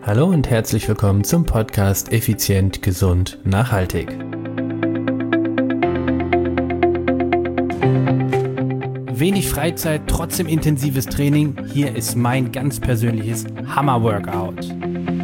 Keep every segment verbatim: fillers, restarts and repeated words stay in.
Hallo und herzlich willkommen zum Podcast Effizient, Gesund, Nachhaltig. Wenig Freizeit, trotzdem intensives Training. Hier ist mein ganz persönliches Hammer-Workout.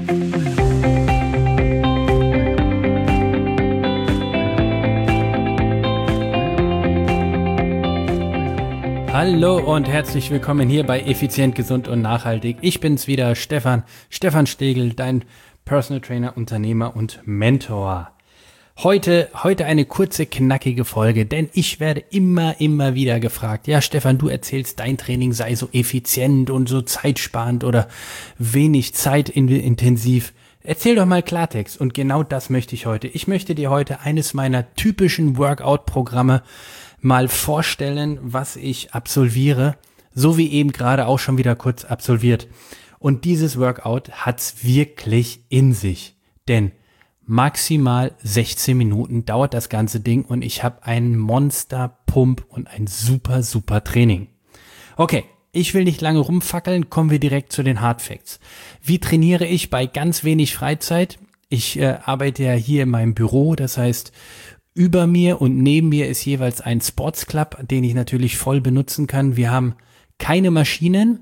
Hallo und herzlich willkommen hier bei Effizient, Gesund und Nachhaltig. Ich bin's wieder, Stefan, Stefan Stegel, dein Personal Trainer, Unternehmer und Mentor. Heute, heute eine kurze, knackige Folge, denn ich werde immer, immer wieder gefragt, ja Stefan, du erzählst, dein Training sei so effizient und so zeitsparend oder wenig zeitintensiv. Erzähl doch mal Klartext und genau das möchte ich heute. Ich möchte dir heute eines meiner typischen Workout-Programme mal vorstellen, was ich absolviere, so wie eben gerade auch schon wieder kurz absolviert. Und dieses Workout hat's wirklich in sich, denn maximal sechzehn Minuten dauert das ganze Ding und ich habe einen Monster-Pump und ein super, super Training. Okay, ich will nicht lange rumfackeln, kommen wir direkt zu den Hard Facts. Wie trainiere ich bei ganz wenig Freizeit? Ich äh, arbeite ja hier in meinem Büro, das heißt, über mir und neben mir ist jeweils ein Sports Club, den ich natürlich voll benutzen kann. Wir haben keine Maschinen.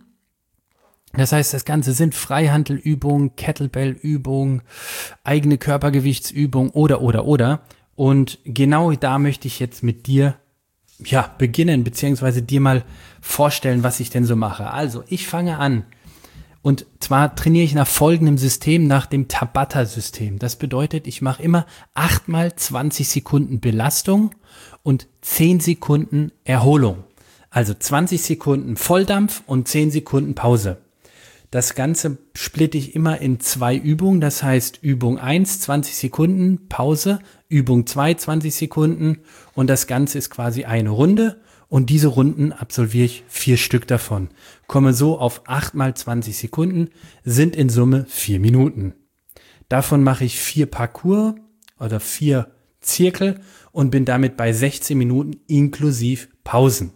Das heißt, das Ganze sind Freihandelübungen, Kettlebellübungen, eigene Körpergewichtsübungen oder, oder, oder. Und genau da möchte ich jetzt mit dir, ja, beginnen, beziehungsweise dir mal vorstellen, was ich denn so mache. Also, ich fange an. Und zwar trainiere ich nach folgendem System, nach dem Tabata-System. Das bedeutet, ich mache immer acht mal zwanzig Sekunden Belastung und zehn Sekunden Erholung. Also zwanzig Sekunden Volldampf und zehn Sekunden Pause. Das Ganze splitte ich immer in zwei Übungen. Das heißt Übung eins, zwanzig Sekunden Pause, Übung zwei, zwanzig Sekunden und das Ganze ist quasi eine Runde. Und diese Runden absolviere ich vier Stück davon. Komme so auf acht mal zwanzig Sekunden, sind in Summe vier Minuten. Davon mache ich vier Parcours oder vier Zirkel und bin damit bei sechzehn Minuten inklusive Pausen.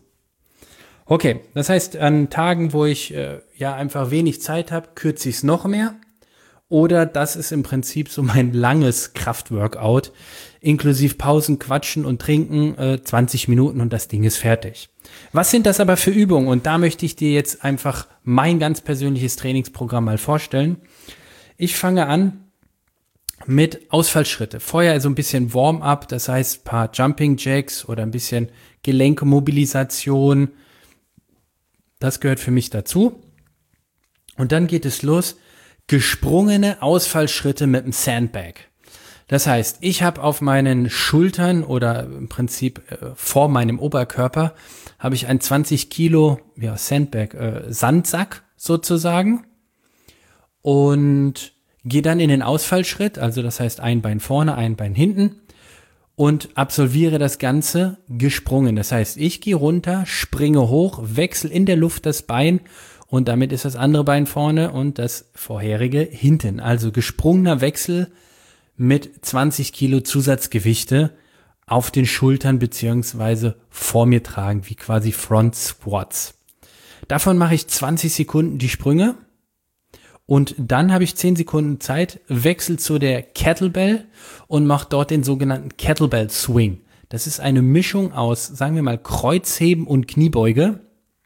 Okay, das heißt, an Tagen, wo ich äh, ja einfach wenig Zeit habe, kürze ich es noch mehr. Oder das ist im Prinzip so mein langes Kraftworkout, inklusive Pausen, Quatschen und Trinken, äh, zwanzig Minuten und das Ding ist fertig. Was sind das aber für Übungen? Und da möchte ich dir jetzt einfach mein ganz persönliches Trainingsprogramm mal vorstellen. Ich fange an mit Ausfallschritte. Vorher so ein bisschen Warm-up, das heißt ein paar Jumping Jacks oder ein bisschen Gelenkemobilisation. Das gehört für mich dazu. Und dann geht es los. Gesprungene Ausfallschritte mit dem Sandbag. Das heißt, ich habe auf meinen Schultern oder im Prinzip äh, vor meinem Oberkörper habe ich einen zwanzig Kilo ja, Sandbag, äh, Sandsack sozusagen und gehe dann in den Ausfallschritt, also das heißt ein Bein vorne, ein Bein hinten und absolviere das Ganze gesprungen. Das heißt, ich gehe runter, springe hoch, wechsle in der Luft das Bein und damit ist das andere Bein vorne und das vorherige hinten. Also gesprungener Wechsel mit zwanzig Kilo Zusatzgewichte auf den Schultern beziehungsweise vor mir tragen, wie quasi Front Squats. Davon mache ich zwanzig Sekunden die Sprünge und dann habe ich zehn Sekunden Zeit, wechsel zu der Kettlebell und mache dort den sogenannten Kettlebell Swing. Das ist eine Mischung aus, sagen wir mal, Kreuzheben und Kniebeuge.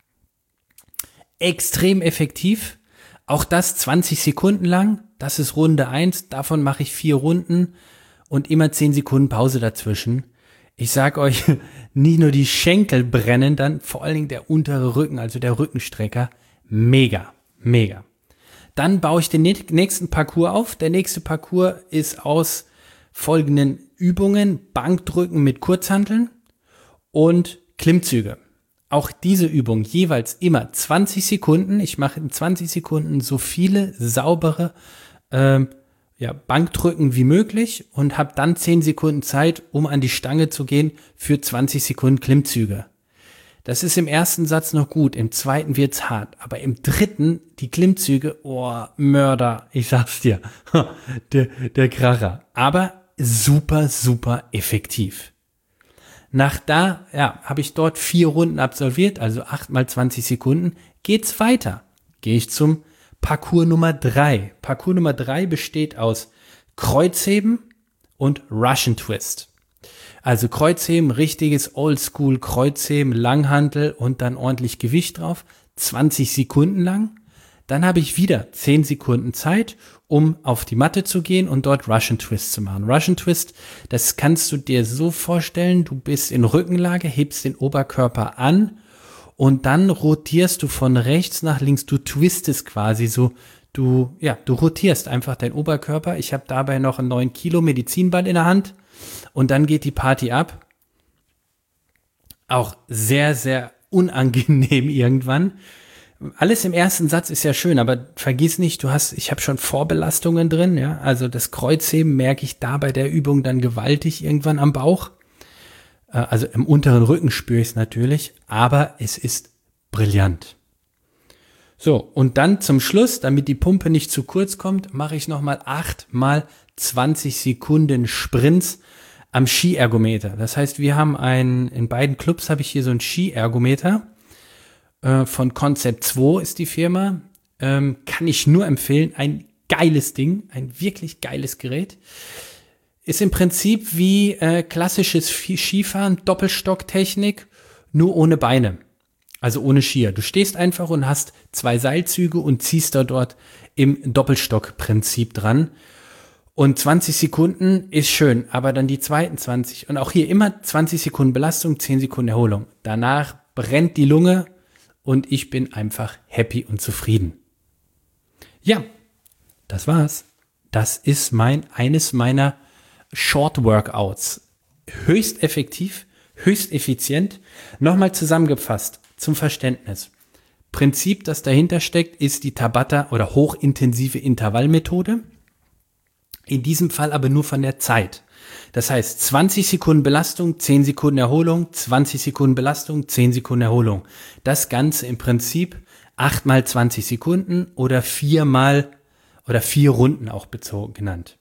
Extrem effektiv, auch das zwanzig Sekunden lang, das ist Runde eins, davon mache ich vier Runden und immer zehn Sekunden Pause dazwischen. Ich sag euch, nicht nur die Schenkel brennen, dann vor allen Dingen der untere Rücken, also der Rückenstrecker, mega, mega. Dann baue ich den nächsten Parcours auf, der nächste Parcours ist aus folgenden Übungen, Bankdrücken mit Kurzhanteln und Klimmzüge. Auch diese Übung jeweils immer zwanzig Sekunden. Ich mache in zwanzig Sekunden so viele saubere ähm, ja, Bankdrücken wie möglich und habe dann zehn Sekunden Zeit, um an die Stange zu gehen für zwanzig Sekunden Klimmzüge. Das ist im ersten Satz noch gut, im zweiten wird's hart, aber im dritten die Klimmzüge, oh, Mörder, ich sag's dir, der, der Kracher. Aber super, super effektiv. Nach da, ja, habe ich dort vier Runden absolviert, also acht mal zwanzig Sekunden, geht's weiter. Gehe ich zum Parcours Nummer drei. Parcours Nummer drei besteht aus Kreuzheben und Russian Twist. Also Kreuzheben, richtiges Oldschool Kreuzheben, Langhantel und dann ordentlich Gewicht drauf, zwanzig Sekunden lang. Dann habe ich wieder zehn Sekunden Zeit, um auf die Matte zu gehen und dort Russian Twist zu machen. Russian Twist, das kannst du dir so vorstellen, du bist in Rückenlage, hebst den Oberkörper an und dann rotierst du von rechts nach links, du twistest quasi so, du, ja, du rotierst einfach deinen Oberkörper. Ich habe dabei noch einen neun Kilo Medizinball in der Hand und dann geht die Party ab. Auch sehr, sehr unangenehm irgendwann. Alles im ersten Satz ist ja schön, aber vergiss nicht, du hast, ich habe schon Vorbelastungen drin, ja, also das Kreuzheben merke ich da bei der Übung dann gewaltig irgendwann am Bauch, äh, also im unteren Rücken spüre ich es natürlich, aber es ist brillant. So, und dann zum Schluss, damit die Pumpe nicht zu kurz kommt, mache ich nochmal acht mal zwanzig Sekunden Sprints am Skiergometer. Das heißt, wir haben ein, in beiden Clubs habe ich hier so ein Skiergometer. Von Concept zwei ist die Firma, ähm, kann ich nur empfehlen, ein geiles Ding, ein wirklich geiles Gerät, ist im Prinzip wie äh, klassisches Skifahren, Doppelstocktechnik, nur ohne Beine, also ohne Skier. Du stehst einfach und hast zwei Seilzüge und ziehst da dort im Doppelstockprinzip dran und zwanzig Sekunden ist schön, aber dann die zweiten zwanzig und auch hier immer zwanzig Sekunden Belastung, zehn Sekunden Erholung. Danach brennt die Lunge, und ich bin einfach happy und zufrieden. Ja, das war's. Das ist mein, eines meiner Short Workouts. Höchst effektiv, höchst effizient. Nochmal zusammengefasst zum Verständnis. Prinzip, das dahinter steckt, ist die Tabata oder hochintensive Intervallmethode. In diesem Fall aber nur von der Zeit. Das heißt, zwanzig Sekunden Belastung, zehn Sekunden Erholung, zwanzig Sekunden Belastung, zehn Sekunden Erholung. Das Ganze im Prinzip acht mal zwanzig Sekunden oder vier mal oder vier Runden auch bezogen genannt.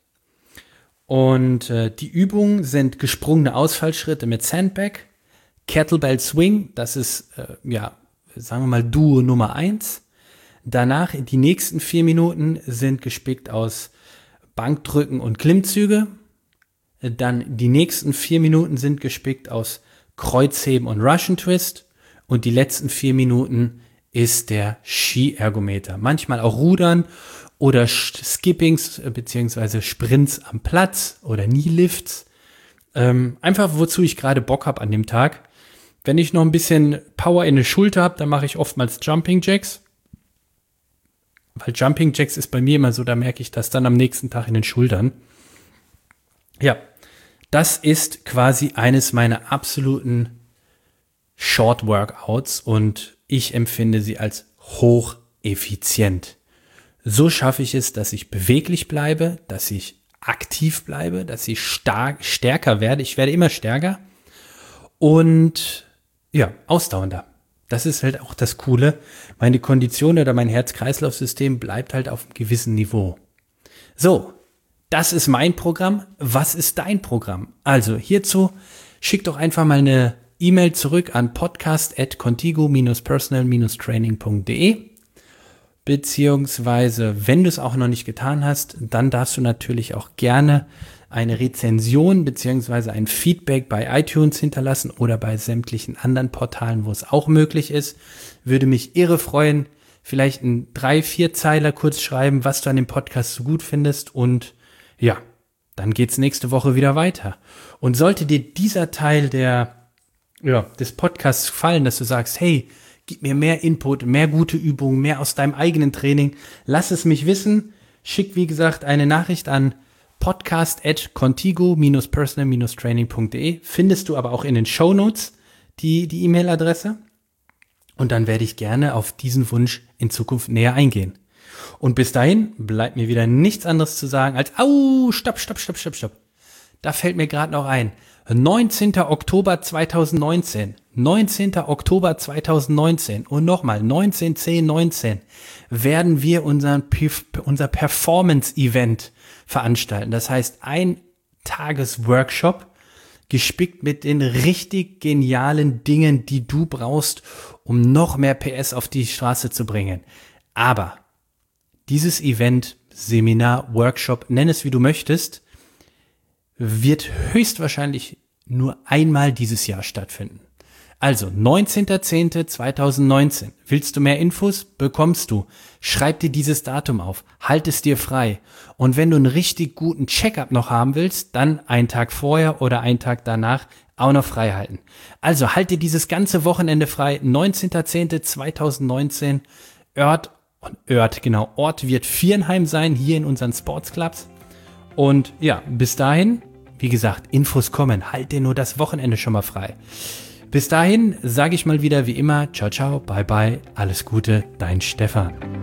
Und äh, die Übungen sind gesprungene Ausfallschritte mit Sandbag, Kettlebell Swing, das ist, äh, ja, sagen wir mal Duo Nummer eins. Danach die nächsten vier Minuten sind gespickt aus Bankdrücken und Klimmzüge. Dann die nächsten vier Minuten sind gespickt aus Kreuzheben und Russian Twist. Und die letzten vier Minuten ist der Skiergometer. Manchmal auch Rudern oder Skippings beziehungsweise Sprints am Platz oder Knee-Lifts. Ähm, einfach wozu ich gerade Bock habe an dem Tag. Wenn ich noch ein bisschen Power in der Schulter habe, dann mache ich oftmals Jumping Jacks. Weil Jumping Jacks ist bei mir immer so, da merke ich das dann am nächsten Tag in den Schultern. Ja, das ist quasi eines meiner absoluten Short Workouts und ich empfinde sie als hocheffizient. So schaffe ich es, dass ich beweglich bleibe, dass ich aktiv bleibe, dass ich stark, stärker werde. Ich werde immer stärker und ja, ausdauernder. Das ist halt auch das Coole. Meine Kondition oder mein Herz-Kreislauf-System bleibt halt auf einem gewissen Niveau. So, das ist mein Programm. Was ist dein Programm? Also hierzu schick doch einfach mal eine E-Mail zurück an podcast at contigo dash personal dash training punkt de. Beziehungsweise, wenn du es auch noch nicht getan hast, dann darfst du natürlich auch gerne eine Rezension beziehungsweise ein Feedback bei iTunes hinterlassen oder bei sämtlichen anderen Portalen, wo es auch möglich ist. Würde mich irre freuen. Vielleicht ein drei, vier Zeiler kurz schreiben, was du an dem Podcast so gut findest und ja, dann geht's nächste Woche wieder weiter. Und sollte dir dieser Teil der, ja, des Podcasts gefallen, dass du sagst, hey, gib mir mehr Input, mehr gute Übungen, mehr aus deinem eigenen Training, lass es mich wissen. Schick, wie gesagt, eine Nachricht an podcast at contigo dash personal dash training punkt de. Findest du aber auch in den Shownotes die, die E-Mail-Adresse. Und dann werde ich gerne auf diesen Wunsch in Zukunft näher eingehen. Und bis dahin bleibt mir wieder nichts anderes zu sagen als, au, stopp, stopp, stopp, stopp, stopp. Da fällt mir gerade noch ein. neunzehnter Oktober zweitausendneunzehn. neunzehnter Oktober zweitausendneunzehn. Und nochmal, neunzehn zehn neunzehn werden wir unseren, unser Performance-Event veranstalten. Das heißt, ein Tagesworkshop gespickt mit den richtig genialen Dingen, die du brauchst, um noch mehr P S auf die Straße zu bringen. Aber dieses Event, Seminar, Workshop, nenn es wie du möchtest, wird höchstwahrscheinlich nur einmal dieses Jahr stattfinden. Also neunzehnter zehnter zweitausendneunzehn. Willst du mehr Infos? Bekommst du. Schreib dir dieses Datum auf. Halt es dir frei. Und wenn du einen richtig guten Check-up noch haben willst, dann einen Tag vorher oder einen Tag danach auch noch frei halten. Also halt dir dieses ganze Wochenende frei. neunzehnter zehnter zweitausendneunzehn. Ort und Ort, genau. Ort wird Viernheim sein, hier in unseren Sportsclubs. Und ja, bis dahin, wie gesagt, Infos kommen. Halt dir nur das Wochenende schon mal frei. Bis dahin sage ich mal wieder wie immer, ciao, ciao, bye, bye, alles Gute, dein Stefan.